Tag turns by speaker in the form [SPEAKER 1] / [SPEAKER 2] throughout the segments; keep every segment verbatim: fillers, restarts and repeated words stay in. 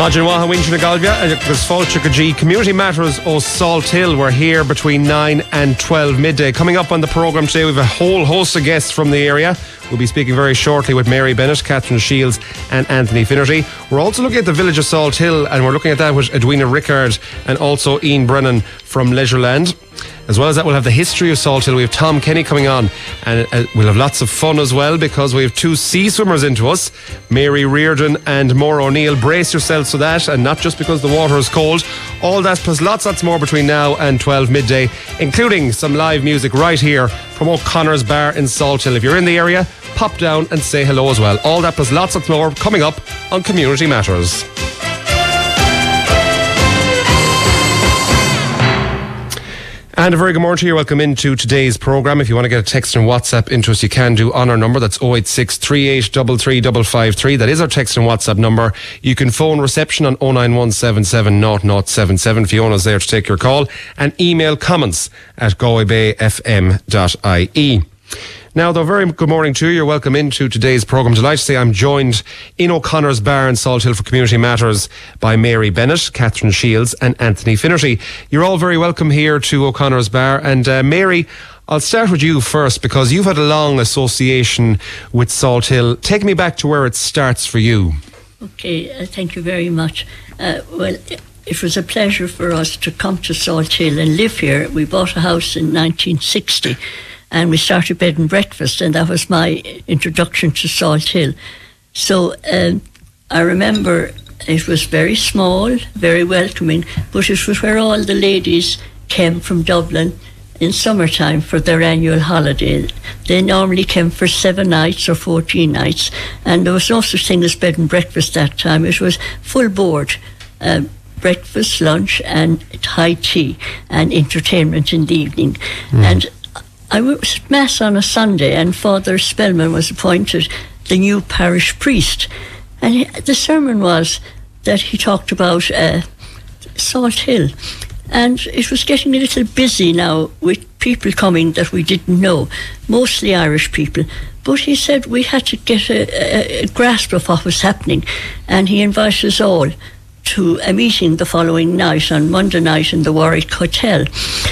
[SPEAKER 1] Imagine Waha Winchina Galvia, agus Fáilte G. Community Matters o Salt Hill. We're here between nine and twelve midday. Coming up on the programme today, we have a whole host of guests from the area. We'll be speaking very shortly with Mary Bennett, Catherine Shields and Anthony Finnerty. We're also looking at the village of Salt Hill, and we're looking at that with Edwina Rickard and also Ian Brennan from Leisureland. As well as that, we'll have the history of Salt Hill. We have Tom Kenny coming on, and uh, we'll have lots of fun as well, because we have two sea swimmers into us, Mary Reardon and Maura O'Neill. Brace yourselves for that, and not just because the water is cold. All that plus lots, lots more between now and twelve midday, including some live music right here from O'Connor's Bar in Salt Hill. If you're in the area, pop down and say hello as well. All that plus lots, lots more coming up on Community Matters. And a very good morning to you. Welcome into today's programme. If you want to get a text and WhatsApp into us, you can do on our number. That's oh eight six, three eight three three five five three. That is our text and WhatsApp number. You can phone reception on oh nine one seven seven zero zero seven seven. Fiona's there to take your call. And email comments at galway bay f m dot i e. Now, though, very good morning to you. You're welcome into today's programme. Delighted to say I'm joined in O'Connor's Bar in Salt Hill for Community Matters by Mary Bennett, Catherine Shields and Anthony Finnerty. You're all very welcome here to O'Connor's Bar. And uh, Mary, I'll start with you first, because you've had a long association with Salt Hill. Take me back to where it starts for you.
[SPEAKER 2] Okay, uh, thank you very much. Uh, well, it was a pleasure for us to come to Salt Hill and live here. We bought a house in nineteen sixty. And we started bed and breakfast, and that was my introduction to Salt Hill. So um, I remember it was very small, very welcoming, but it was where all the ladies came from Dublin in summertime for their annual holiday. They normally came for seven nights or fourteen nights, and there was no such thing as bed and breakfast that time. It was full board. Uh, breakfast, lunch, and high tea, and entertainment in the evening. Mm. And I was at Mass on a Sunday, and Father Spellman was appointed the new parish priest. And he, the sermon was that he talked about uh, Salt Hill. And it was getting a little busy now with people coming that we didn't know, mostly Irish people. But he said we had to get a, a, a grasp of what was happening. And he invited us all to a meeting the following night, on Monday night, in the Warwick Hotel.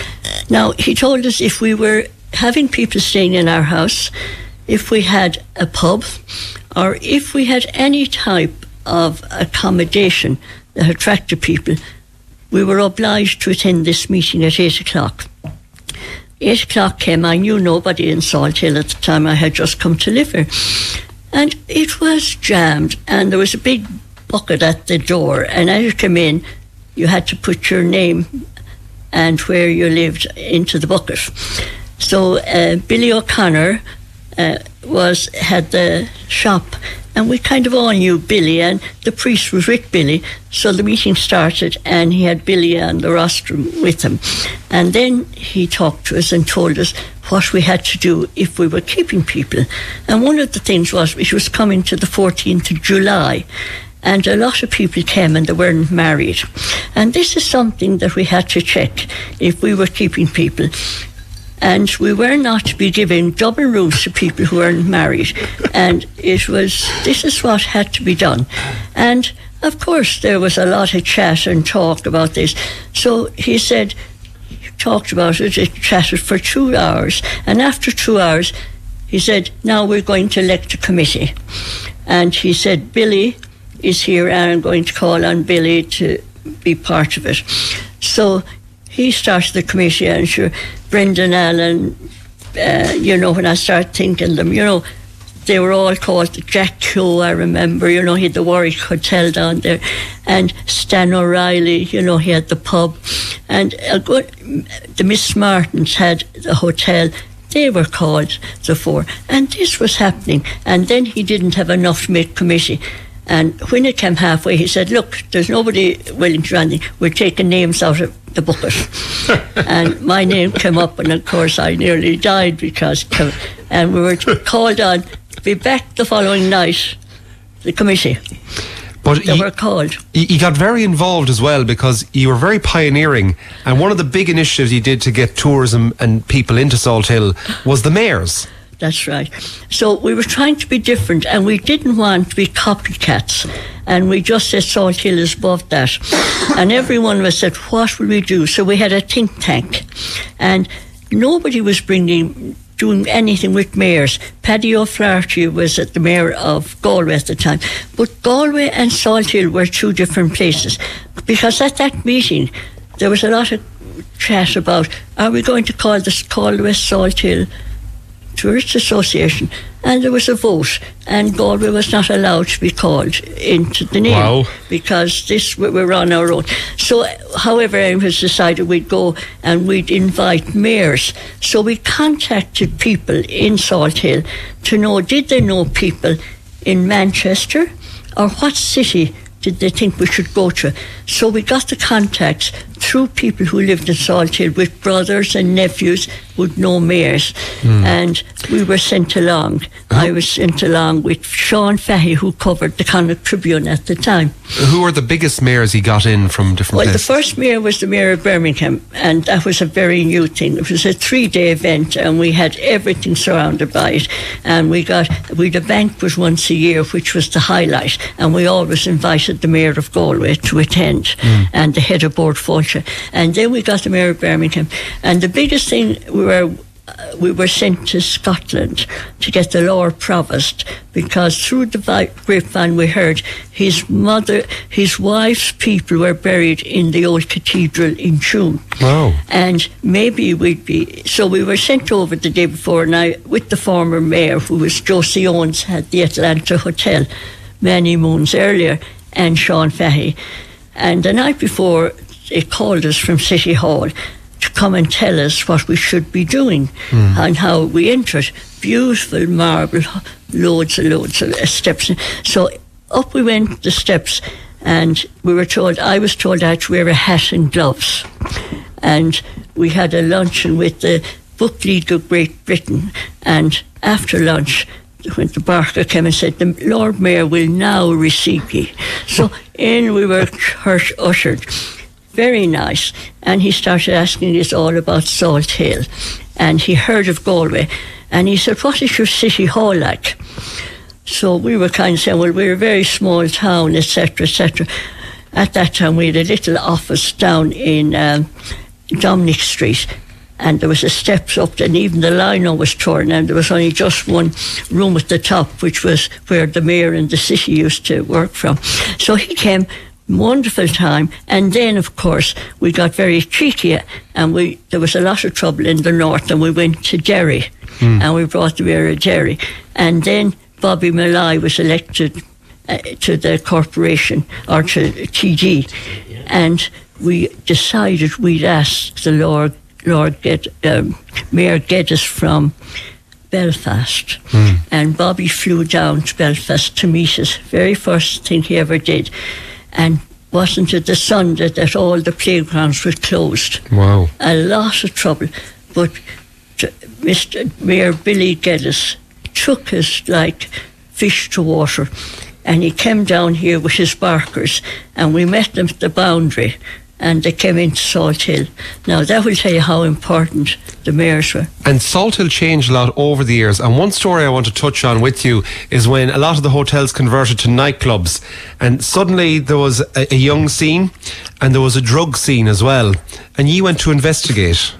[SPEAKER 2] Now, he told us if we were having people staying in our house, if we had a pub, or if we had any type of accommodation that attracted people, we were obliged to attend this meeting at eight o'clock. Eight o'clock came. I knew nobody in Salt Hill at the time. I had just come to live here. And it was jammed, and there was a big bucket at the door, and as you came in, you had to put your name and where you lived into the bucket. So uh, Billy O'Connor uh, was had the shop, and we kind of all knew Billy, and the priest was with Billy. So the meeting started, and he had Billy on the rostrum with him. And then he talked to us and told us what we had to do if we were keeping people. And one of the things was, it was coming to the fourteenth of July, and a lot of people came and they weren't married. And this is something that we had to check if we were keeping people. And we were not to be giving double rooms to people who weren't married. And it was, this is what had to be done. And of course there was a lot of chat and talk about this. So he said, he talked about it, it chatted for two hours. And after two hours, he said, now we're going to elect a committee. And he said, Billy is here, and I'm going to call on Billy to be part of it. So he started the committee, and sure, Brendan Allen, uh, you know, when I started thinking them, you know, they were all called Jack Keogh, I remember, you know, he had the Warwick Hotel down there, and Stan O'Reilly, you know, he had the pub, and a good, the Miss Martins had the hotel. They were called the four, and this was happening. And then he didn't have enough to make committee. And when it came halfway, he said, look, there's nobody willing to do anything. We're taking names out of the bucket. And my name came up, and of course I nearly died because, and we were called on to be back the following night, the committee. But they you, were called.
[SPEAKER 1] You got very involved as well, because you were very pioneering, and one of the big initiatives you did to get tourism and people into Salt Hill was the mayors.
[SPEAKER 2] That's right. So we were trying to be different, and we didn't want to be copycats. And we just said Salt Hill is above that. And every one of us said, what will we do? So we had a think tank. And nobody was bringing... doing anything with mayors. Paddy O'Flaherty was at the mayor of Galway at the time. But Galway and Salt Hill were two different places. Because at that meeting, there was a lot of chat about, are we going to call this Galway Salt Hill Tourist Association? And there was a vote, and Galway was not allowed to be called into the name.
[SPEAKER 1] Wow.
[SPEAKER 2] Because this we were on our own. So, however, it was decided we'd go and we'd invite mayors. So we contacted people in Salt Hill to know, did they know people in Manchester, or what city did they think we should go to? So we got the contacts through people who lived in Salt Hill with brothers and nephews would know mayors. Mm. And we were sent along. Uh-huh. I was sent along with Sean Fahey, who covered the Connacht Tribune at the time.
[SPEAKER 1] Who are the biggest mayors he got in from different
[SPEAKER 2] well,
[SPEAKER 1] places?
[SPEAKER 2] Well, the first mayor was the mayor of Birmingham, and that was a very new thing. It was a three-day event, and we had everything surrounded by it. And we got, we the banquet once a year, which was the highlight, and we always invited the mayor of Galway to attend, mm. and the head of Board Fáilte. And then we got the mayor of Birmingham. And the biggest thing, we were uh, we were sent to Scotland to get the Lord Provost, because through the vi- grapevine we heard his mother, his wife's people were buried in the old cathedral in Tuam.
[SPEAKER 1] Wow.
[SPEAKER 2] And maybe we'd be... So we were sent over the day before, and I, with the former mayor, who was Josie Owens, had the Atlanta Hotel many moons earlier, and Sean Fahey. And the night before, they called us from City Hall to come and tell us what we should be doing mm. and how we enter it. Beautiful marble, loads and loads of steps. So up we went the steps, and we were told, I was told I had to wear a hat and gloves. And we had a luncheon with the Book League of Great Britain, and after lunch, when the Barker came and said, the Lord Mayor will now receive ye. So in we were church ushered. Very nice. And he started asking us all about Salt Hill. And he heard of Galway. And he said, what is your city hall like? So we were kind of saying, well, we're a very small town, et cetera, et cetera. At that time, we had a little office down in um, Dominic Street. And there was a steps up, and even the lino was torn, and there was only just one room at the top, which was where the mayor and the city used to work from. So he came, wonderful time, and then, of course, we got very cheeky, and we there was a lot of trouble in the north, and we went to Derry, mm. and we brought the mayor of Derry. And then Bobby Malloy was elected uh, to the corporation, or to T G, and we decided we'd ask the Lord Lord Ged, um, Mayor Geddes from Belfast, mm. and Bobby flew down to Belfast to meet us. Very first thing he ever did, and wasn't it the Sunday that all the playgrounds were closed?
[SPEAKER 1] Wow,
[SPEAKER 2] a lot of trouble. But Mister Mayor Billy Geddes took us like fish to water, and he came down here with his barkers, and we met them at the boundary. And they came into Salt Hill. Now, that will tell you how important the mayors were.
[SPEAKER 1] And Salt Hill changed a lot over the years. And one story I want to touch on with you is when a lot of the hotels converted to nightclubs. And suddenly there was a, a young scene, and there was a drug scene as well. And you went to investigate.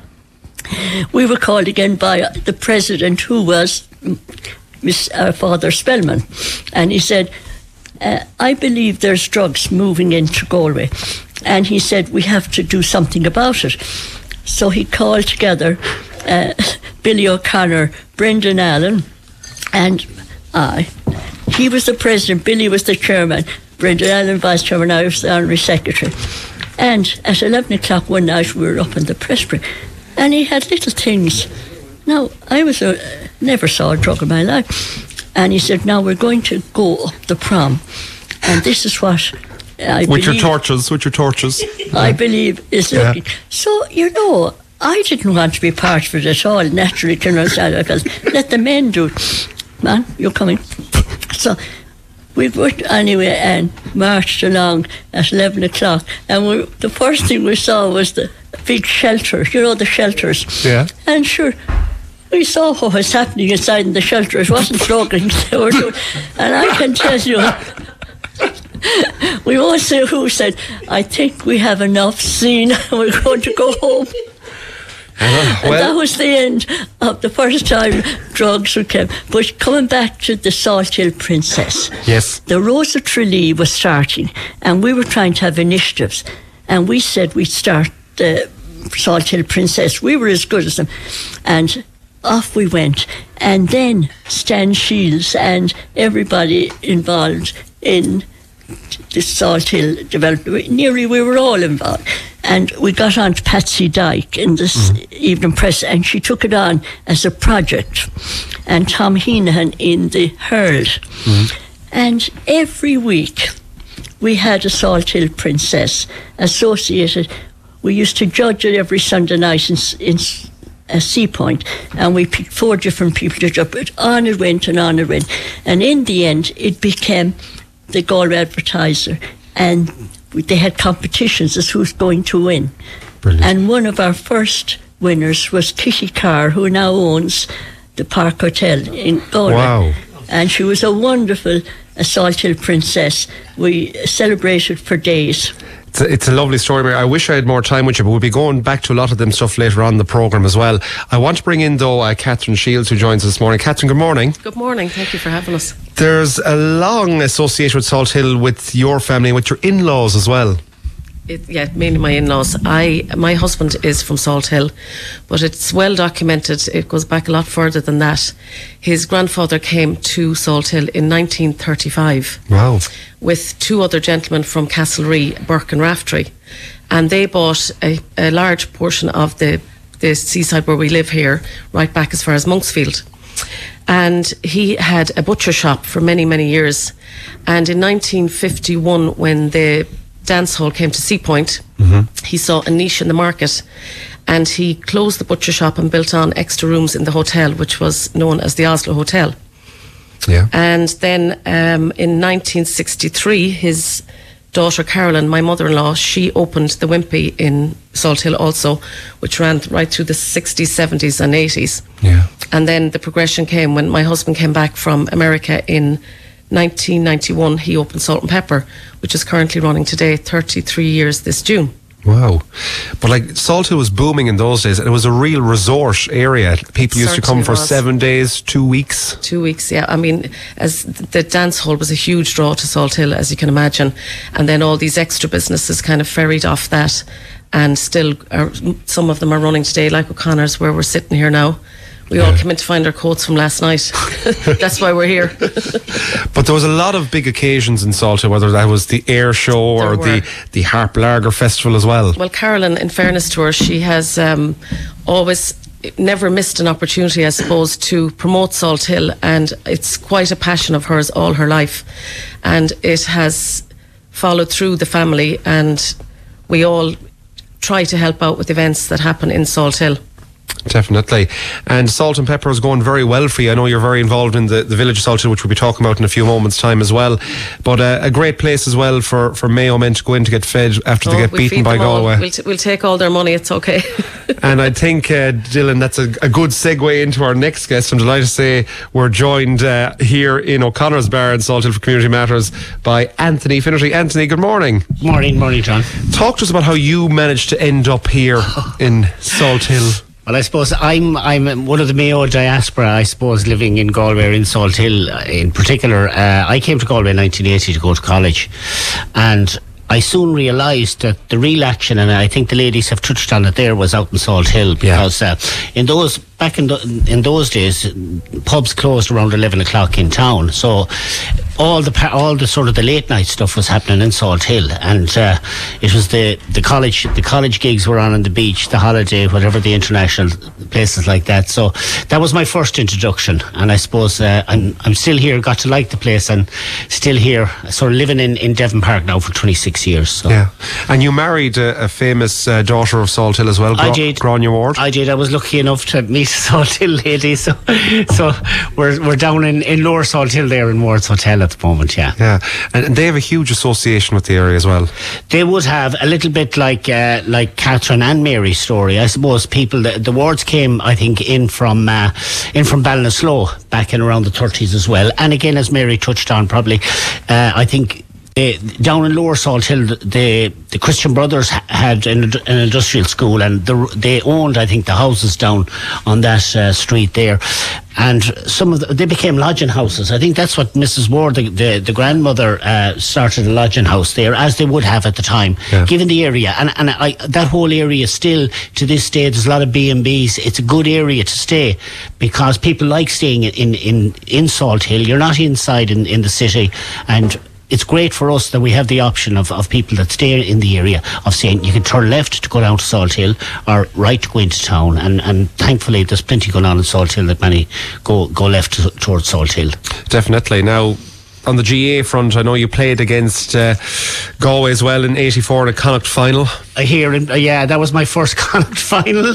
[SPEAKER 2] We were called again by the president, who was Miss uh, Father Spellman. And he said, uh, I believe there's drugs moving into Galway. And he said, we have to do something about it. So he called together uh, Billy O'Connor, Brendan Allen, and I. He was the president, Billy was the chairman, Brendan Allen vice chairman, I was the honorary secretary. And at eleven o'clock one night, we were up in the presbytery, and he had little things. Now, I was a, never saw a drug in my life. And he said, now we're going to go up the prom. And this is what... I
[SPEAKER 1] with
[SPEAKER 2] believe,
[SPEAKER 1] your torches, with your torches.
[SPEAKER 2] I believe is looking. Yeah. So, you know, I didn't want to be part of it at all. Naturally, Colonel Salvador, let the men do it. Man, you're coming. So we went anyway and marched along at eleven o'clock. And we, the first thing we saw was the big shelter, you know, the shelters.
[SPEAKER 1] Yeah.
[SPEAKER 2] And sure, we saw what was happening inside in the shelter. It wasn't drugging they were doing. And I can tell you, we won't say who said, I think we have enough seen, we're going to go home. Uh, well, and that was the end of the first time drugs were kept. But coming back to the Salt Hill Princess,
[SPEAKER 1] yes,
[SPEAKER 2] the Rosa Tralee was starting, and we were trying to have initiatives, and we said we'd start the Salt Hill Princess. We were as good as them, and off we went. And then Stan Shields and everybody involved in the Salt Hill development, nearly we were all involved. And we got on to Patsy Dyke in this mm-hmm. Evening Press, and she took it on as a project. And Tom Heenan in the Herald. Mm-hmm. And every week we had a Salt Hill Princess associated. We used to judge it every Sunday night in, in a Sea Point, and we picked four different people to judge it. On it went and on it went. And in the end, it became the Galway Advertiser, and they had competitions as who's going to win.
[SPEAKER 1] Brilliant.
[SPEAKER 2] And one of our first winners was Kitty Carr, who now owns the Park Hotel in Galway.
[SPEAKER 1] Wow.
[SPEAKER 2] And she was a wonderful a Salt Hill Princess. We celebrated for days.
[SPEAKER 1] It's a, it's a lovely story, Mary. I wish I had more time with you, but we'll be going back to a lot of them stuff later on in the programme as well. I want to bring in, though, uh, Catherine Shields, who joins us this morning. Catherine, good morning.
[SPEAKER 3] Good morning. Thank you for having us.
[SPEAKER 1] There's a long association with Salt Hill with your family and with your in-laws as well.
[SPEAKER 3] It, yeah, mainly my in-laws. I, my husband is from Salt Hill, but it's well documented. It goes back a lot further than that. His grandfather came to Salt Hill in nineteen thirty-five.
[SPEAKER 1] Wow.
[SPEAKER 3] With two other gentlemen from Castlerea, Burke and Raftery, and they bought a, a large portion of the the seaside where we live here, right back as far as Monksfield. And he had a butcher shop for many, many years. And in nineteen fifty-one, when the dance hall came to Sea Point, mm-hmm. he saw a niche in the market, and he closed the butcher shop and built on extra rooms in the hotel, which was known as the Oslo Hotel.
[SPEAKER 1] Yeah.
[SPEAKER 3] And then um, in nineteen sixty-three, his daughter Carolyn, my mother-in-law, she opened the Wimpy in Salt Hill also, which ran right through the sixties, seventies and eighties.
[SPEAKER 1] Yeah.
[SPEAKER 3] And then the progression came when my husband came back from America in nineteen ninety-one. He opened Salt and Pepper, which is currently running today, thirty-three years this June.
[SPEAKER 1] Wow. But like Salt Hill was booming in those days, and it was a real resort area. People used to come for
[SPEAKER 3] was.
[SPEAKER 1] seven days, two weeks.
[SPEAKER 3] Two weeks, yeah. I mean, as the dance hall was a huge draw to Salt Hill, as you can imagine. And then all these extra businesses kind of ferried off that, and still are, some of them are running today, like O'Connor's, where we're sitting here now. We yeah. all came in to find our coats from last night. That's why we're here.
[SPEAKER 1] But there was a lot of big occasions in Salt Hill, whether that was the air show there or were. the the Harp Lager Festival as well.
[SPEAKER 3] Well, Carolyn, in fairness to her, she has um, always never missed an opportunity, I suppose, to promote Salt Hill, and it's quite a passion of hers all her life, and it has followed through the family, and we all try to help out with events that happen in Salt Hill.
[SPEAKER 1] Definitely. And Salt and Pepper is going very well for you. I know you're very involved in the, the village of Salt Hill, which we'll be talking about in a few moments' time as well. But uh, a great place as well for, for Mayo men to go in to get fed after oh, they get beaten by Galway.
[SPEAKER 3] We'll, t- we'll take all their money, it's okay.
[SPEAKER 1] And I think, uh, Dylan, that's a, a good segue into our next guest. I'm delighted to say we're joined uh, here in O'Connor's Bar in Salt Hill for Community Matters by Anthony Finnerty. Anthony, good morning.
[SPEAKER 4] Morning, morning, John.
[SPEAKER 1] Talk to us about how you managed to end up here in Salt Hill.
[SPEAKER 4] Well, I suppose I'm I'm one of the Mayo diaspora, I suppose, living in Galway, in Salt Hill in particular. Uh, I came to Galway in nineteen eighty to go to college, and I soon realised that the real action, and I think the ladies have touched on it there, was out in Salt Hill, because yeah. uh, in those back in the, in those days, pubs closed around eleven o'clock in town, so all the all the sort of the late night stuff was happening in Salt Hill, and uh, it was the the college the college gigs were on on the beach, the holiday, whatever, the international places like that. So that was my first introduction, and I suppose uh, I'm I'm still here, got to like the place, and still here, sort of living in, in Devon Park now for twenty-six years. So.
[SPEAKER 1] Yeah, and you married a, a famous uh, daughter of Salt Hill as well, Gra-
[SPEAKER 4] I did.
[SPEAKER 1] Grania Ward.
[SPEAKER 4] I did. I was lucky enough to meet to Salt Hill lately, so so we're we're down in, in Lower Salt Hill there in Ward's Hotel at the moment, yeah.
[SPEAKER 1] Yeah, and, and they have a huge association with the area as well.
[SPEAKER 4] They would have a little bit like uh, like Catherine and Mary's story, I suppose. People, the, the Wards came, I think, in from uh, in from Ballinasloe back in around the thirties as well. And again, as Mary touched on, probably, uh, I think. Uh, down in Lower Salt Hill, the the Christian Brothers ha- had an, an industrial school, and the, they owned, I think, the houses down on that uh, street there. And some of the, they became lodging houses. I think that's what Missus Ward, the the, the grandmother, uh, started a lodging house there, as they would have at the time, yeah. given the area. And and I, that whole area still to this day, there's a lot of B and B's. It's a good area to stay because people like staying in in in Salt Hill. You're not inside in, in the city, and it's great for us that we have the option of, of people that stay in the area of saying you can turn left to go down to Salt Hill or right to go into town, and, and thankfully there's plenty going on in Salt Hill that many go go left to, towards Salt Hill.
[SPEAKER 1] Definitely. Now, on the G A front, I know you played against uh, Galway as well in eighty-four in a Connacht final.
[SPEAKER 4] I hear, uh, yeah, that was my first Connacht final.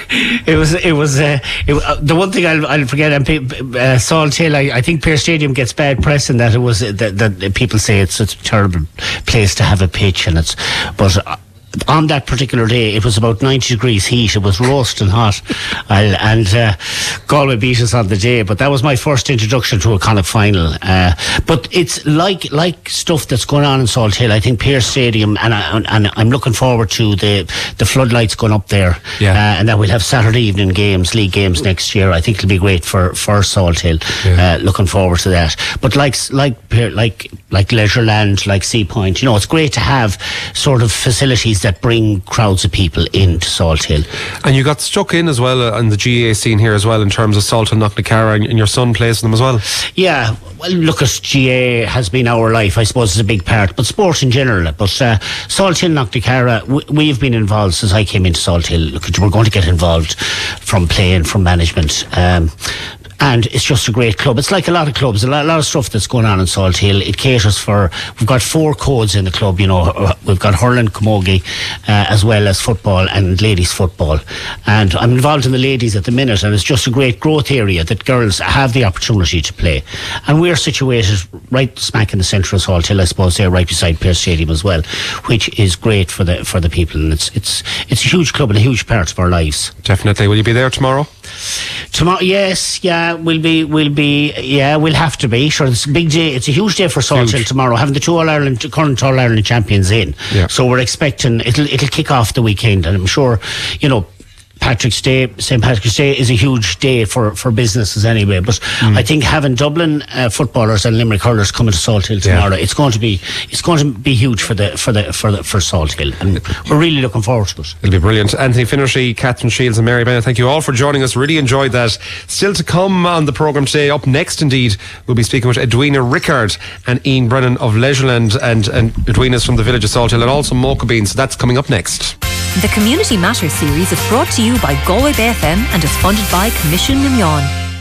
[SPEAKER 4] It was, it was uh, it, uh, the one thing I'll, I'll forget. And uh, Salt Hill, I, I think Pearse Stadium gets bad press in that it was uh, that, that people say it's such a terrible place to have a pitch, and it's, but. Uh, on that particular day, it was about ninety degrees heat. It was roasting hot, I'll, and uh, Galway beat us on the day. But that was my first introduction to a Connacht final. Uh, but it's like like stuff that's going on in Salt Hill. I think Pearse Stadium, and, I, and I'm looking forward to the the floodlights going up there,
[SPEAKER 1] yeah.
[SPEAKER 4] uh, and that we'll have Saturday evening games, league games next year. I think it'll be great for, for Salt Hill. Yeah. Uh, looking forward to that. But like like like like Leisureland, like Sea Point, you know, it's great to have sort of facilities that bring crowds of people into Salt Hill.
[SPEAKER 1] And you got stuck in as well uh, on the G A A scene here as well in terms of Salt Hill, Knocknacarra, and, and your son plays for them as well.
[SPEAKER 4] Yeah, well, look, at G A A has been our life, I suppose, is a big part, but sport in general. But uh, Salt Hill, Knocknacarra, we, we've been involved since I came into Salt Hill. Look, we're going to get involved from playing, from management. Um, And it's just a great club. It's like a lot of clubs, a lot, a lot of stuff that's going on in Salt Hill. It caters for, we've got four codes in the club, you know, we've got hurling, camogie, uh, as well as football and ladies football. And I'm involved in the ladies at the minute, and it's just a great growth area that girls have the opportunity to play. And we're situated right smack in the centre of Salt Hill, I suppose, there right beside Pearse Stadium as well, which is great for the for the people. And it's it's it's a huge club and a huge part of our lives.
[SPEAKER 1] Definitely. Will you be there tomorrow?
[SPEAKER 4] Tomorrow, yes, yeah, we'll be, we'll be, yeah, we'll have to be. Sure, it's a big day. It's a huge day for Salt Hill tomorrow, having the two All Ireland, current All Ireland champions in. Yeah. So we're expecting it'll it'll kick off the weekend, and I'm sure, you know, Patrick's Day, Saint Patrick's Day is a huge day for, for businesses anyway. But mm. I think having Dublin uh, footballers and Limerick hurlers coming to Salt Hill tomorrow, yeah. it's going to be it's going to be huge for the for the for the for Salt Hill, and we're really looking forward to it.
[SPEAKER 1] It'll be brilliant. Anthony Finnerty, Catherine Shields, and Mary Bennett, thank you all for joining us. Really enjoyed that. Still to come on the programme today. Up next, indeed, we'll be speaking with Edwina Rickard and Ian Brennan of Leisureland, and and Edwina's from the village of Salt Hill, and also Mocha Beans. So that's coming up next.
[SPEAKER 5] The Community Matters series is brought to you by Galway Bay F M and is funded by Commission Mignon.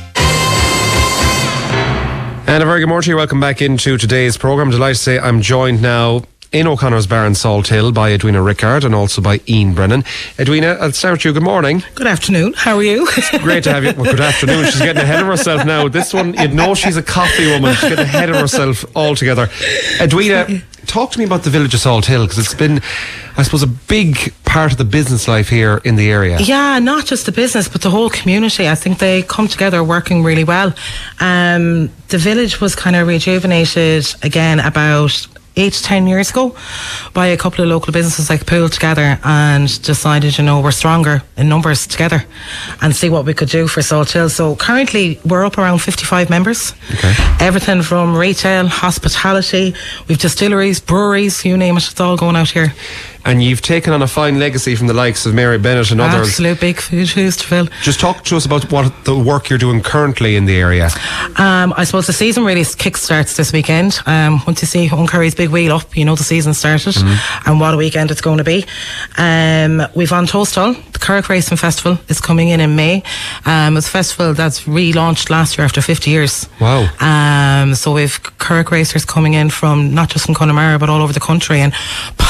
[SPEAKER 1] And a very good morning to you. Welcome back into today's programme. Delighted to say I'm joined now in O'Connor's Bar in Salt Hill by Edwina Rickard and also by Ian Brennan. Edwina, I'll start with you. Good morning.
[SPEAKER 6] Good afternoon. How are you?
[SPEAKER 1] Great to have you. Well, good afternoon. She's getting ahead of herself now. This one, you'd know she's a coffee woman. She's getting ahead of herself altogether. Edwina, talk to me about the village of Salt Hill, because it's been, I suppose, a big part of the business life here in the area.
[SPEAKER 6] Yeah, not just the business, but the whole community. I think they come together working really well. Um, the village was kind of rejuvenated again about eight to ten years ago by a couple of local businesses like pulled together and decided, you know, we're stronger in numbers together and see what we could do for Salt Hill. So currently we're up around fifty-five members. Okay. Everything from retail, hospitality, we've distilleries, breweries, you name it, it's all going out here.
[SPEAKER 1] And you've taken on a fine legacy from the likes of Mary Bennett and others.
[SPEAKER 6] Absolute big shoes to fill.
[SPEAKER 1] Just talk to us about what the work you're doing currently in the area.
[SPEAKER 6] Um, I suppose the season really kick-starts this weekend. Um, once you see Uncurry's big wheel up, you know the season started, mm-hmm. and what a weekend it's going to be. Um, we've on Toastall, the Curragh Racing Festival is coming in in May. Um, it's a festival that's relaunched last year after fifty years.
[SPEAKER 1] Wow.
[SPEAKER 6] Um, so we've Curragh racers coming in from not just from Connemara but all over the country, and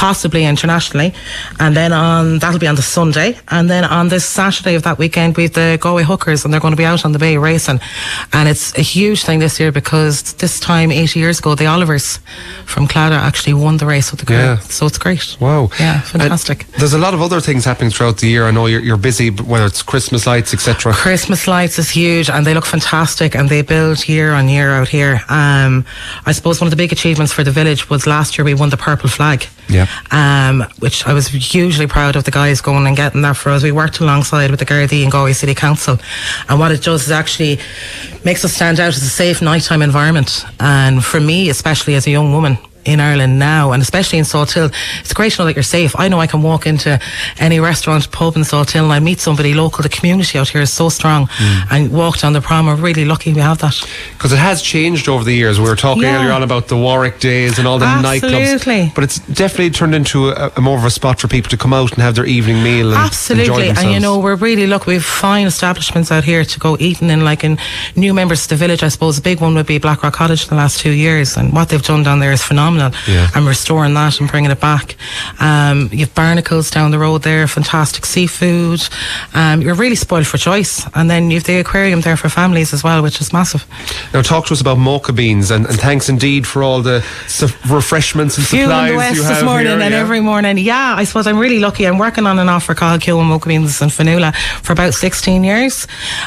[SPEAKER 6] possibly internationally. And then on that'll be on the Sunday, and then on this Saturday of that weekend we have the Galway Hookers, and they're going to be out on the bay racing. And it's a huge thing this year because this time eighty years ago the Olivers from Claddagh actually won the race with the crew.
[SPEAKER 1] Yeah.
[SPEAKER 6] So it's great.
[SPEAKER 1] Wow.
[SPEAKER 6] Yeah, fantastic.
[SPEAKER 1] And there's a lot of other things happening throughout the year. I know you're, you're busy, whether it's Christmas lights, et cetera.
[SPEAKER 6] Christmas lights is huge, and they look fantastic, and they build year on year out here. Um, I suppose one of the big achievements for the village was last year we won the purple flag.
[SPEAKER 1] Yeah.
[SPEAKER 6] Um, which I was hugely proud of the guys going and getting that for us. We worked alongside with the Gardaí and Galway City Council, and what it does is actually makes us stand out as a safe nighttime environment. And for me, especially as a young woman in Ireland now, and especially in Salthill, it's great to know that you're safe. I know I can walk into any restaurant, pub in Salthill, and I meet somebody local. The community out here is so strong, mm. and walk down the prom. We're really lucky we have that.
[SPEAKER 1] Because it has changed over the years. We were talking yeah. earlier on about the Warwick days and all the
[SPEAKER 6] Absolutely.
[SPEAKER 1] nightclubs, but it's definitely turned into a, a more of a spot for people to come out and have their evening meal and
[SPEAKER 6] Absolutely.
[SPEAKER 1] enjoy themselves.
[SPEAKER 6] And you know, we're really lucky. We have fine establishments out here to go eating in, like in new members to the village. I suppose a big one would be Blackrock Cottage in the last two years, and what they've done down there is phenomenal.
[SPEAKER 1] Yeah.
[SPEAKER 6] And restoring that and bringing it back. Um, you have Barnacles down the road there, fantastic seafood. Um, you're really spoiled for choice. And then you have the aquarium there for families as well, which is massive.
[SPEAKER 1] Now talk to us about mocha beans, and, and thanks indeed for all the su- refreshments and
[SPEAKER 6] Few
[SPEAKER 1] supplies
[SPEAKER 6] in the West
[SPEAKER 1] you
[SPEAKER 6] this
[SPEAKER 1] have
[SPEAKER 6] morning
[SPEAKER 1] here,
[SPEAKER 6] and
[SPEAKER 1] yeah.
[SPEAKER 6] every morning. Yeah, I suppose I'm really lucky. I'm working on and off for Cathal Keogh and mocha beans in Fanula for about sixteen years.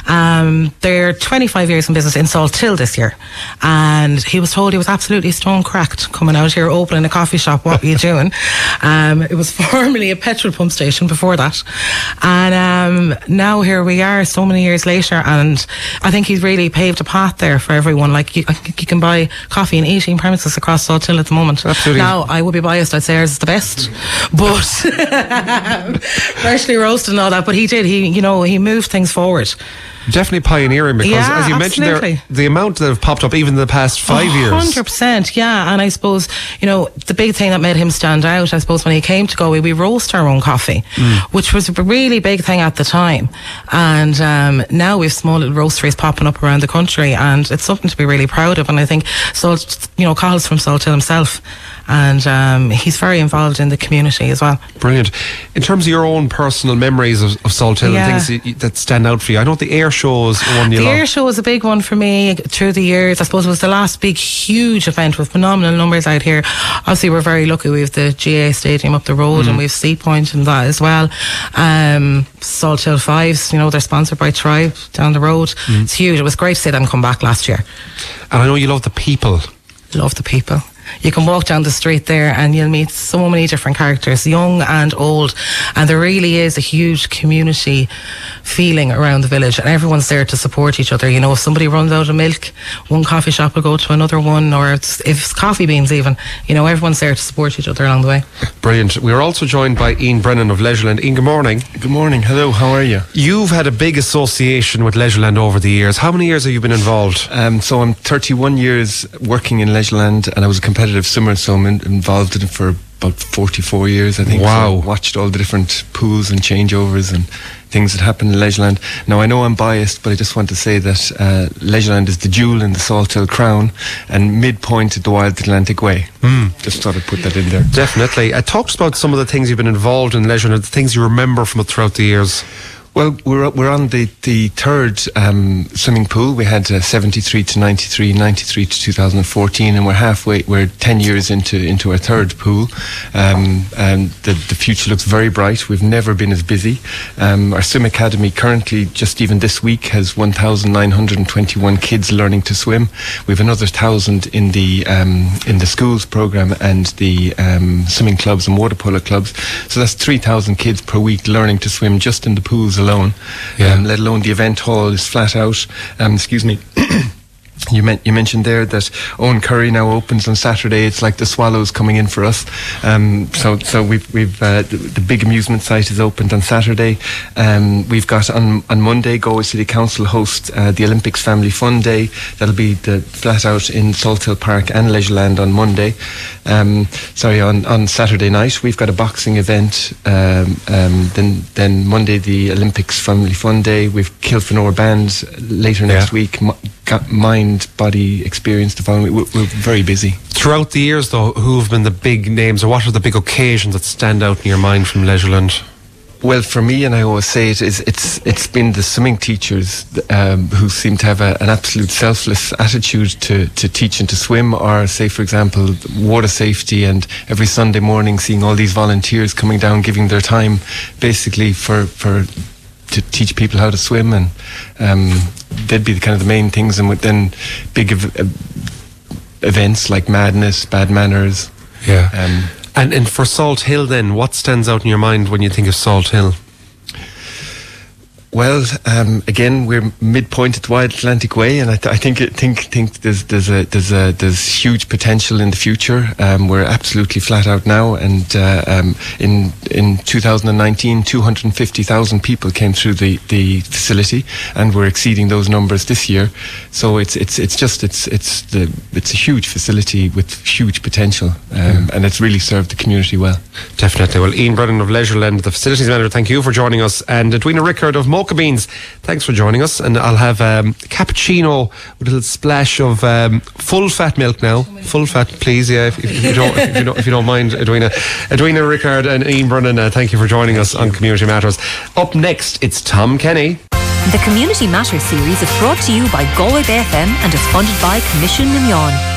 [SPEAKER 6] Um, they're twenty-five years in business in Salthill this year. And he was told he was absolutely stone cracked coming out here opening a coffee shop. What were you doing? Um, it was formerly a petrol pump station before that, and um, now here we are so many years later, and I think he's really paved a path there for everyone. Like you, you can buy coffee in eighteen premises across Salthill at the moment.
[SPEAKER 1] Absolutely.
[SPEAKER 6] Now I would be biased, I'd say ours is the best, but freshly roasted and all that, but he did he you know he moved things forward.
[SPEAKER 1] Definitely pioneering, because
[SPEAKER 6] Yeah,
[SPEAKER 1] as you mentioned
[SPEAKER 6] absolutely.
[SPEAKER 1] there, the amount that have popped up even in the past five years.
[SPEAKER 6] one hundred percent, yeah. And I suppose, you know, the big thing that made him stand out, I suppose, when he came to Galway, we roast our own coffee, mm. which was a really big thing at the time. And um, now we have small little roasteries popping up around the country, and it's something to be really proud of. And I think, so, you know, Cathal's from Salthill himself, and um, he's very involved in the community as well.
[SPEAKER 1] Brilliant. In terms of your own personal memories of, of Salthill
[SPEAKER 6] Yeah.
[SPEAKER 1] and things that, that stand out for you, I know the air show is one you
[SPEAKER 6] The
[SPEAKER 1] love.
[SPEAKER 6] air show was a big one for me through the years. I suppose it was the last big, huge event with phenomenal numbers out here. Obviously, we're very lucky. We have the G A Stadium up the road, mm. and we have Sea Point and that as well. Um, Salthill Fives, you know, they're sponsored by Tribe down the road. Mm. It's huge. It was great to see them come back last year.
[SPEAKER 1] And I know you love the people.
[SPEAKER 6] Love the people. You can walk down the street there and you'll meet so many different characters, young and old, and there really is a huge community feeling around the village, and everyone's there to support each other. You know, if somebody runs out of milk, one coffee shop will go to another one, or if it's, if it's coffee beans even, you know, everyone's there to support each other along the way.
[SPEAKER 1] Brilliant. We are also joined by Ian Brennan of Leisureland. Ian, good morning.
[SPEAKER 7] Good morning. Hello, how are you?
[SPEAKER 1] You've had a big association with Leisureland over the years. How many years have you been involved?
[SPEAKER 7] Um, so I'm thirty-one years working in Leisureland, and I was a competitive swimmer, so I'm in, involved in it for about forty-four years, I think.
[SPEAKER 1] Wow.
[SPEAKER 7] So watched all the different pools and changeovers and things that happen in Leisureland. Now, I know I'm biased, but I just want to say that uh, Leisureland is the jewel in the Salthill crown and midpoint at the Wild Atlantic Way. Mm. Just thought I'd put that in there.
[SPEAKER 1] Definitely. Uh, talk to us about some of the things you've been involved in Leisureland, the things you remember from it throughout the years.
[SPEAKER 7] Well, we're we're on the the third um, swimming pool. We had uh, seventy-three to ninety-three, ninety-three to two thousand fourteen, and we're halfway. We're ten years into into our third pool, um, and the the future looks very bright. We've never been as busy. Um, our swim academy currently, just even this week, has one thousand nine hundred twenty-one kids learning to swim. We've another thousand in the um, in the schools program and the um, swimming clubs and water polo clubs. So that's three thousand kids per week learning to swim just in the pools alone. alone,
[SPEAKER 1] yeah.
[SPEAKER 7] um, let alone the event hall is flat out. Um, excuse me. You, men- you mentioned there that Owen Curry now opens on Saturday. It's like the Swallows coming in for us. Um, so, so we've we've uh, the, the big amusement site is opened on Saturday. Um, we've got on on Monday, Galway City Council host uh, the Olympics Family Fun Day. That'll be the flat out in Salthill Park and Leisureland on Monday. Um, sorry, on, on Saturday night we've got a boxing event. Um, um, then then Monday the Olympics Family Fun Day. We've Kilfenor Band later next
[SPEAKER 1] yeah.
[SPEAKER 7] week. Mo- mind-body experience the following week. We're, we're very busy.
[SPEAKER 1] Throughout the years, though, who have been the big names, or what are the big occasions that stand out in your mind from Leisureland?
[SPEAKER 7] Well, for me, and I always say it, is it's it's been the swimming teachers um, who seem to have a, an absolute selfless attitude to, to teach and to swim, or say, for example, water safety, and every Sunday morning seeing all these volunteers coming down, giving their time basically for, for to teach people how to swim, and um, they'd be the kind of the main things. And with then big ev- events like Madness, Bad Manners.
[SPEAKER 1] Yeah.
[SPEAKER 7] Um,
[SPEAKER 1] And, and for Salt Hill then, what stands out in your mind when you think of Salt Hill?
[SPEAKER 7] Well, um, again, we're midpoint at the Wide Atlantic Way, and I, th- I think it, think think there's there's a there's a there's huge potential in the future. Um, we're absolutely flat out now, and uh, um, in in two thousand nineteen, two hundred fifty thousand people came through the, the facility, and we're exceeding those numbers this year. So it's it's it's just it's it's the it's a huge facility with huge potential, um, yeah. and it's really served the community well.
[SPEAKER 1] Definitely. Well, Ian Brennan of Leisureland, the facilities manager, thank you for joining us, and Edwina Rickard of Mocha Beans, thanks for joining us. And I'll have um, cappuccino with a little splash of um, full fat milk now. Full fat, please. Yeah, if, if, you don't, if, you don't, if you don't mind, Edwina. Edwina Rickard and Ian Brennan, uh, thank you for joining us on Community Matters. Up next, it's Tom Kenny.
[SPEAKER 5] The Community Matters series is brought to you by Galway Bay F M and is funded by Commission Mignon.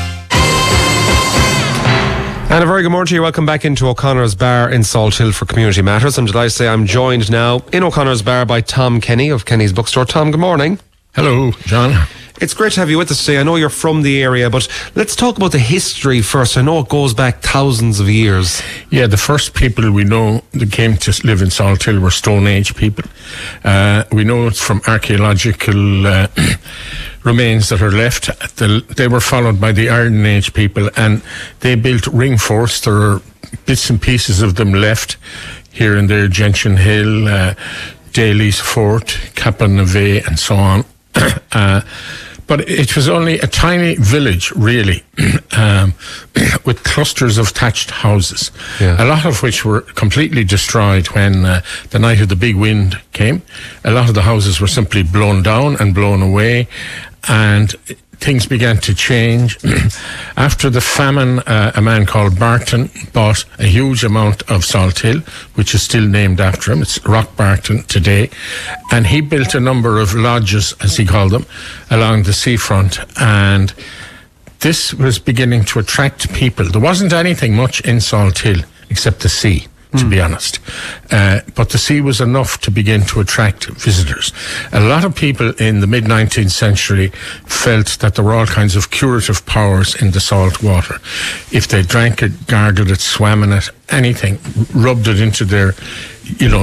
[SPEAKER 1] And a very good morning to you. Welcome back into O'Connor's Bar in Salt Hill for Community Matters. I'm delighted to say I'm joined now in O'Connor's Bar by Tom Kenny of Kenny's Bookstore. Tom, good morning.
[SPEAKER 8] Hello, John.
[SPEAKER 1] It's great to have you with us today. I know you're from the area, but let's talk about the history first. I know it goes back thousands of years.
[SPEAKER 8] Yeah, the first people we know that came to live in Salt Hill were Stone Age people. Uh, we know it's from archaeological uh, remains that are left. The, they were followed by the Iron Age people, and they built ring forts. There are bits and pieces of them left here and there, Gentian Hill, uh, Daly's Fort, Capel-Neve, and so on. uh, But it was only a tiny village, really, um, with clusters of thatched houses, yeah. a lot of which were completely destroyed when uh, the night of the big wind came. A lot of the houses were simply blown down and blown away, and things began to change. After the famine, uh, a man called Barton bought a huge amount of Salt Hill, which is still named after him. It's Rock Barton today. And he built a number of lodges, as he called them, along the seafront. And this was beginning to attract people. There wasn't anything much in Salt Hill except the sea, to mm. be honest. Uh, but the sea was enough to begin to attract visitors. A lot of people in the mid-nineteenth century felt that there were all kinds of curative powers in the salt water. If they drank it, gargled it, swam in it, anything, rubbed it into their, you know,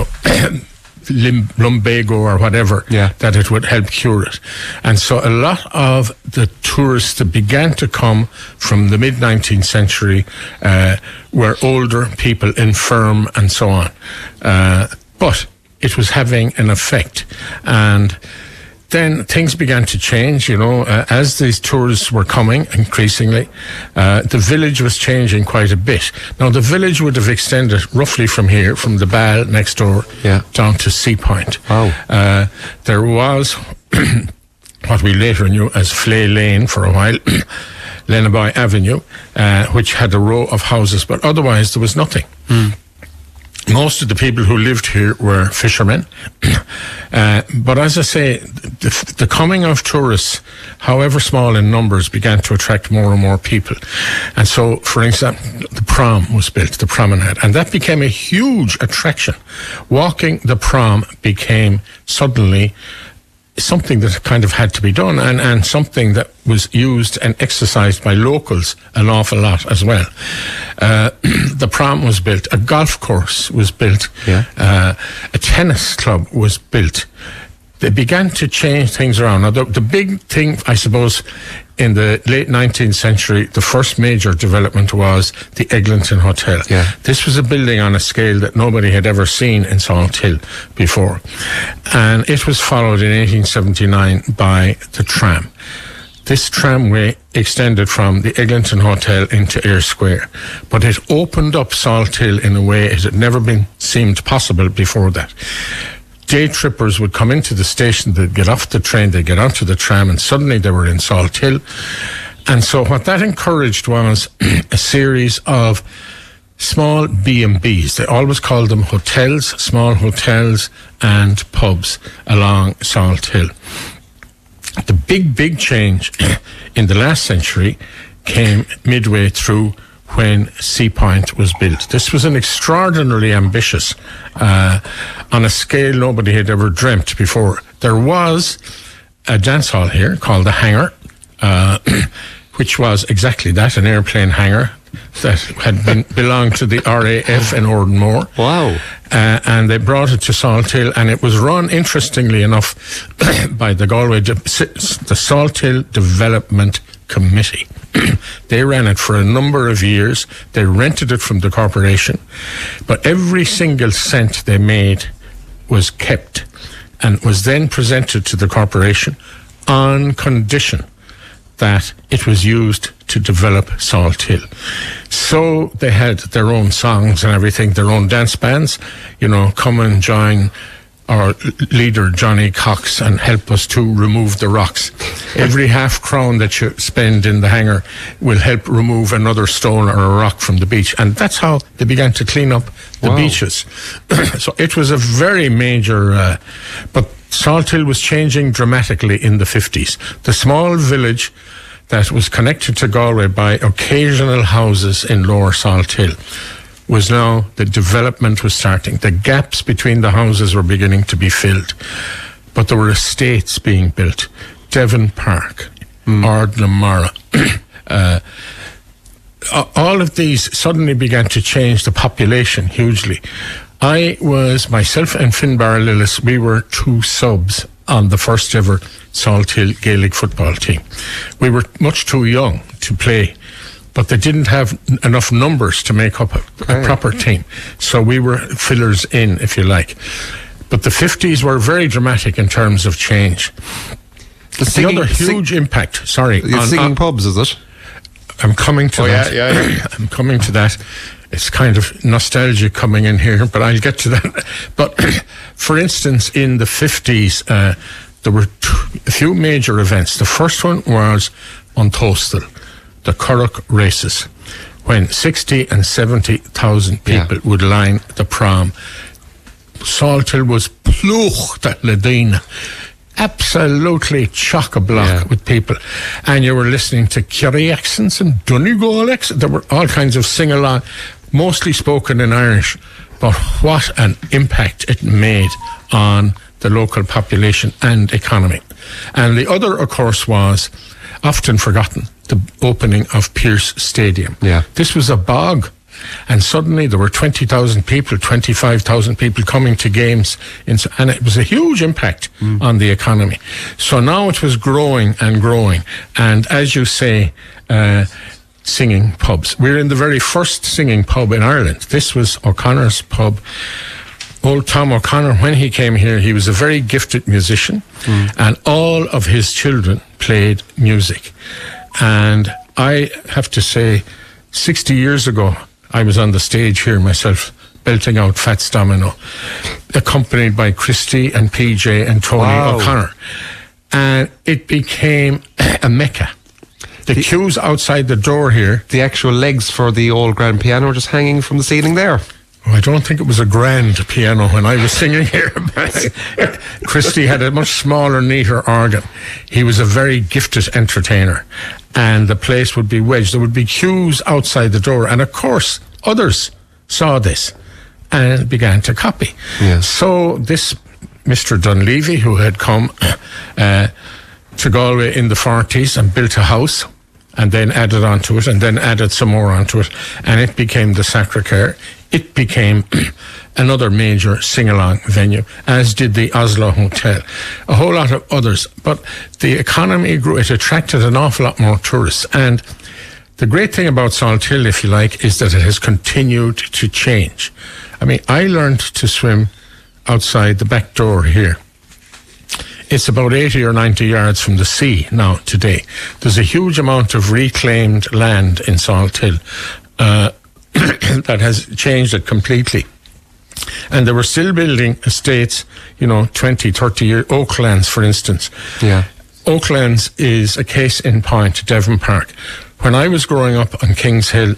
[SPEAKER 8] lim- lumbago or whatever, yeah. that it would help cure it. And so a lot of the tourists that began to come from the mid-nineteenth century uh, were older people, infirm and so on. Uh, but it was having an effect. And then things began to change, you know, uh, as these tourists were coming increasingly. Uh, the village was changing quite a bit. Now, the village would have extended roughly from here, from the Ball next door, yeah. down to Sea Point.
[SPEAKER 1] Wow.
[SPEAKER 8] Uh, there was what we later knew as Flay Lane for a while, Lenaboy Avenue, uh, which had a row of houses, but otherwise there was nothing. Mm. Most of the people who lived here were fishermen. uh, but as I say, the, the coming of tourists, however small in numbers, began to attract more and more people. And so, for example, the prom was built, the promenade, and that became a huge attraction. Walking the prom became suddenly something that kind of had to be done, and, and something that was used and exercised by locals an awful lot as well. Uh, the prom was built, a golf course was built, yeah. uh, a tennis club was built. They began to change things around. Now, the, the big thing, I suppose, in the late nineteenth century, the first major development was the Eglinton Hotel. Yeah. This was a building on a scale that nobody had ever seen in Salt Hill before. And it was followed in eighteen seventy-nine by the tram. This tramway extended from the Eglinton Hotel into Eyre Square, but it opened up Salt Hill in a way it had never been seemed possible before that. day trippers would come into the station, they'd get off the train, they'd get onto the tram, and suddenly they were in Salt Hill. And so what that encouraged was a series of small B and Bs. They always called them hotels, small hotels and pubs along Salt Hill. The big, big change in the last century came midway through when Sea Point was built. This was an extraordinarily ambitious, uh, on a scale nobody had ever dreamt before. There was a dance hall here called the Hangar, uh, which was exactly that, an airplane hangar that had been belonged to the R A F in Ordenmore.
[SPEAKER 1] Wow.
[SPEAKER 8] Uh, and they brought it to Salt Hill, and it was run, interestingly enough, by the Galway, De- the Salt Hill Development Committee. They ran it for a number of years. They rented it from the corporation, but every single cent they made was kept and was then presented to the corporation on condition that it was used to develop Salt Hill. So they had their own songs and everything, their own dance bands, you know, come and join our leader, Johnny Cox, and help us to remove the rocks. Every half crown that you spend in the hangar will help remove another stone or a rock from the beach. And that's how they began to clean up the
[SPEAKER 1] Wow.
[SPEAKER 8] beaches. So it was a very major, uh, but Salt Hill was changing dramatically in the fifties. The small village that was connected to Galway by occasional houses in Lower Salt Hill was now, the development was starting. The gaps between the houses were beginning to be filled. But there were estates being built. Devon Park, mm. Ardnamara. uh, all of these suddenly began to change the population hugely. I was, myself and Finbar Lillis, we were two subs on the first ever Salt Hill Gaelic football team. We were much too young to play, but they didn't have n- enough numbers to make up a, a proper team. So we were fillers in, if you like. But the fifties were very dramatic in terms of change.
[SPEAKER 1] The, singing,
[SPEAKER 8] the other huge
[SPEAKER 1] sing,
[SPEAKER 8] impact, sorry.
[SPEAKER 1] The
[SPEAKER 8] on,
[SPEAKER 1] singing
[SPEAKER 8] on,
[SPEAKER 1] pubs, is it?
[SPEAKER 8] I'm coming to
[SPEAKER 1] oh,
[SPEAKER 8] that.
[SPEAKER 1] Yeah, yeah, yeah.
[SPEAKER 8] I'm coming to that. It's kind of nostalgia coming in here, but I'll get to that. But for instance, in the fifties, uh, there were t- a few major events. The first one was on Tostal, the Curragh races, when sixty and seventy thousand people yeah. would line the prom. Salt Hill was plucht at Ledina. Absolutely chock-a-block yeah. with people. And you were listening to Kerry accents and Donegal accents. There were all kinds of sing-along, mostly spoken in Irish. But what an impact it made on the local population and economy. And the other, of course, was often forgotten, the opening of Pierce Stadium.
[SPEAKER 1] Yeah.
[SPEAKER 8] This was a bog. And suddenly there were twenty thousand people, twenty-five thousand people coming to games. In, and it was a huge impact mm. on the economy. So now it was growing and growing. And as you say, uh, singing pubs. We're in the very first singing pub in Ireland. This was O'Connor's pub. Old Tom O'Connor, when he came here, he was a very gifted musician. Mm. And all of his children played music. And I have to say, sixty years ago, I was on the stage here myself, belting out Fats Domino, accompanied by Christy and P J and Tony wow. O'Connor. And it became a mecca. The, the queues outside the door here.
[SPEAKER 1] The actual legs for the old grand piano were just hanging from the ceiling there.
[SPEAKER 8] Oh, I don't think it was a grand piano when I was singing here. Christy had a much smaller, neater organ. He was a very gifted entertainer. And the place would be wedged. There would be queues outside the door. And of course, others saw this and began to copy.
[SPEAKER 1] Yes.
[SPEAKER 8] So this Mister Dunleavy, who had come uh, to Galway in the forties and built a house, and then added onto it, and then added some more onto it, and it became the Sacré-Cœur. It became another major sing-along venue, as did the Oslo Hotel. A whole lot of others. But the economy grew. It attracted an awful lot more tourists. And the great thing about Salt Hill, if you like, is that it has continued to change. I mean, I learned to swim outside the back door here. It's about eighty or ninety yards from the sea now today. There's a huge amount of reclaimed land in Salt Hill uh, that has changed it completely. And they were still building estates, you know, twenty, thirty years, Oaklands, for instance.
[SPEAKER 1] Yeah.
[SPEAKER 8] Oaklands is a case in point, Devon Park. When I was growing up on Kings Hill,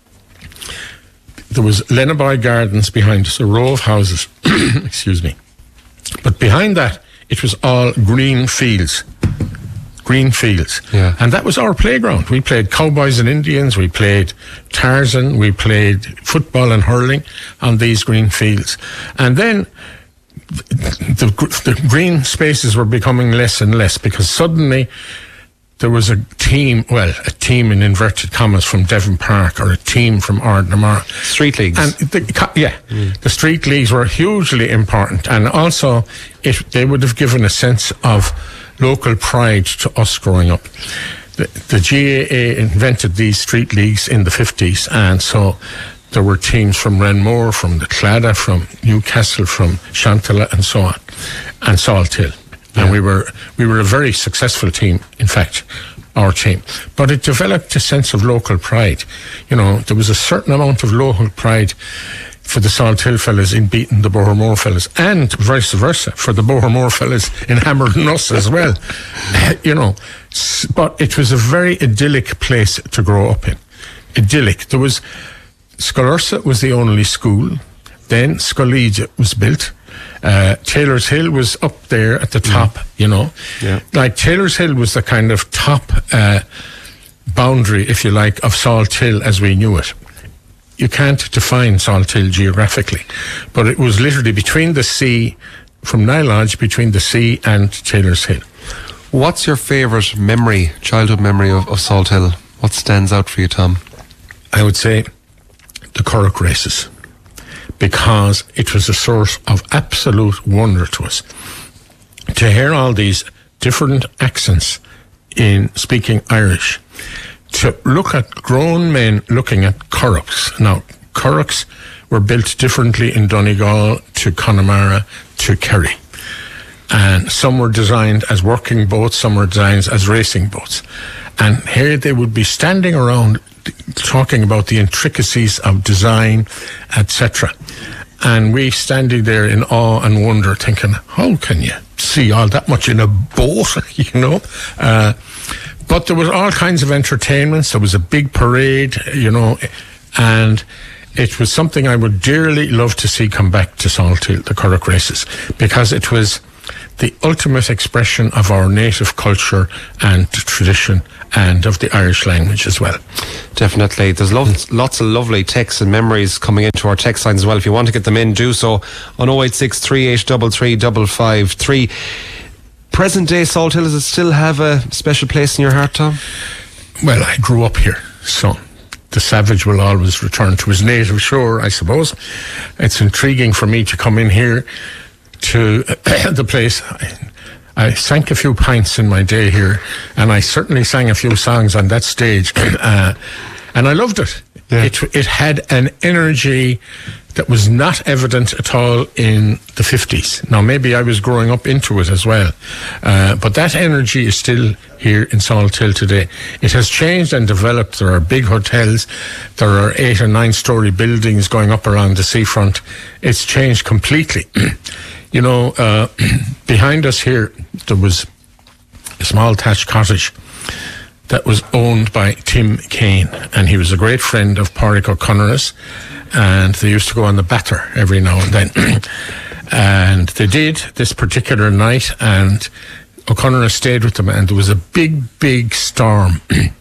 [SPEAKER 8] there was Lennaboy Gardens behind us, a row of houses. Excuse me. But behind that, it was all green fields. Green fields.
[SPEAKER 1] Yeah.
[SPEAKER 8] And that was our playground. We played cowboys and Indians, we played Tarzan, we played football and hurling on these green fields. And then the, the green spaces were becoming less and less, because suddenly there was a team, well, a team in inverted commas from Devon Park, or a team from Ardnamara.
[SPEAKER 1] Street leagues.
[SPEAKER 8] And the, yeah, mm. the street leagues were hugely important, and also it, they would have given a sense of local pride to us growing up. The, the G A A invented these street leagues in the fifties, and so there were teams from Renmore, from the Claddagh, from Newcastle, from Shantala, and so on, and Salt Hill. And yeah. we were we were a very successful team, in fact, our team. But it developed a sense of local pride. You know, there was a certain amount of local pride for the Salt Hill fellas in beating the Bohermore fellas, and vice versa for the Bohermore fellas in hammering us as well. You know, but it was a very idyllic place to grow up in. Idyllic. There was, Scolursa was the only school. Then Scolegia was built. Uh, Taylor's Hill was up there at the top, yeah. you know.
[SPEAKER 1] Yeah.
[SPEAKER 8] Like Taylor's Hill was the kind of top uh, boundary, if you like, of Salt Hill as we knew it. You can't define Salt Hill geographically, but it was literally between the sea, from Nile Lodge, between the sea and Taylor's Hill.
[SPEAKER 1] What's your favourite memory, childhood memory of, of Salt Hill? What stands out for you, Tom?
[SPEAKER 8] I would say the Curragh races, because it was a source of absolute wonder to us. To hear all these different accents in speaking Irish, to look at grown men looking at curraghs. Now, curraghs were built differently in Donegal to Connemara to Kerry. And some were designed as working boats, some were designed as racing boats. And here they would be standing around talking about the intricacies of design, et cetera. And we standing there in awe and wonder, thinking, how can you see all that much in a boat, you know? Uh, but there was all kinds of entertainments. There was a big parade, you know, and it was something I would dearly love to see come back to Salt Hill, the Curragh races, because it was the ultimate expression of our native culture and tradition, and of the Irish language as well.
[SPEAKER 1] Definitely. There's lots, lots of lovely texts and memories coming into our text lines as well. If you want to get them in, do so on oh eight six, three eight three three, five five three. Present day Salt Hill, does it still have a special place in your heart, Tom?
[SPEAKER 8] Well, I grew up here, so the savage will always return to his native shore, I suppose. It's intriguing for me to come in here to uh, the place. I, I sank a few pints in my day here, and I certainly sang a few songs on that stage, uh, and I loved it. Yeah. It it had an energy that was not evident at all in the fifties. Now, maybe I was growing up into it as well, uh, but that energy is still here in Salt Hill today. It has changed and developed. There are big hotels. There are eight or nine story buildings going up around the seafront. It's changed completely. You know, uh, behind us here, there was a small thatched cottage that was owned by Tim Kane, and he was a great friend of Pádraig O'Connor's, and they used to go on the batter every now and then. And they did this particular night, and O'Connor stayed with them, and there was a big, big storm.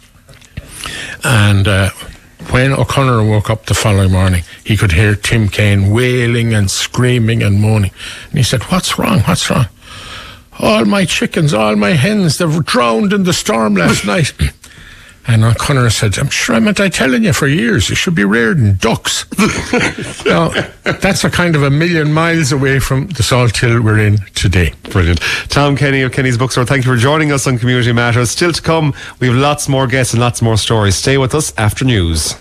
[SPEAKER 8] And uh, when O'Connor woke up the following morning, he could hear Tim Kane wailing and screaming and moaning. And he said, "What's wrong? What's wrong?" "All my chickens, all my hens, they were drowned in the storm last night." And O'Connor said, "I'm sure, I'm I telling you for years, you should be reared in ducks." Now, that's a kind of a million miles away from the Salt Hill we're in today.
[SPEAKER 1] Brilliant. Tom Kenny of Kenny's Bookstore, thank you for joining us on Community Matters. Still to come, we have lots more guests and lots more stories. Stay with us after news.